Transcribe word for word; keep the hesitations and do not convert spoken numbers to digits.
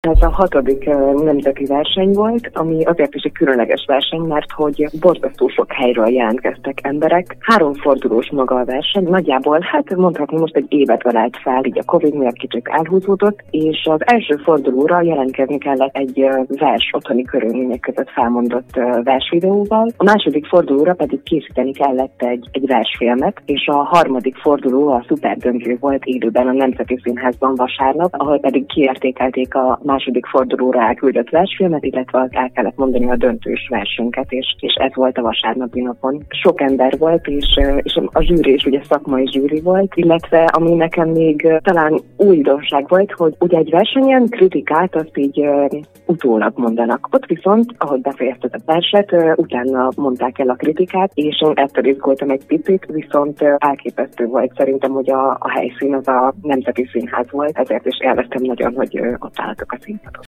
Ez a hatodik nemzeti verseny volt, ami azért is egy különleges verseny, mert hogy borzasztó sok helyről jelentkeztek emberek. Három fordulós maga a verseny, nagyjából, hát mondhatni most egy évet ölelt fel, így a Covid miatt kicsit elhúzódott, és az első fordulóra jelentkezni kellett egy vers otthoni körülmények között felmondott versvideóval, a második fordulóra pedig készíteni kellett egy, egy versfilmet, és a harmadik forduló a szuperdöntő volt élőben a Nemzeti Színházban vasárnap, ahol pedig kiértékelték a második fordulóra elküldött versfilmet, illetve az el kellett mondani a döntős versünket, és, és ez volt a vasárnapi napon. Sok ember volt, és, és a zsűri is ugye szakmai zsűri volt, illetve ami nekem még talán újdonság volt, hogy ugye egy versenyen kritikát azt így uh, utólag mondanak. Ott viszont, ahogy befejezted a verset, uh, utána mondták el a kritikát, és én ettől izgultam egy picit, viszont uh, elképesztő volt szerintem, hogy a, a helyszín az a Nemzeti Színház volt, ezért is élveztem nagyon, hogy uh, ott álltok a színpadon.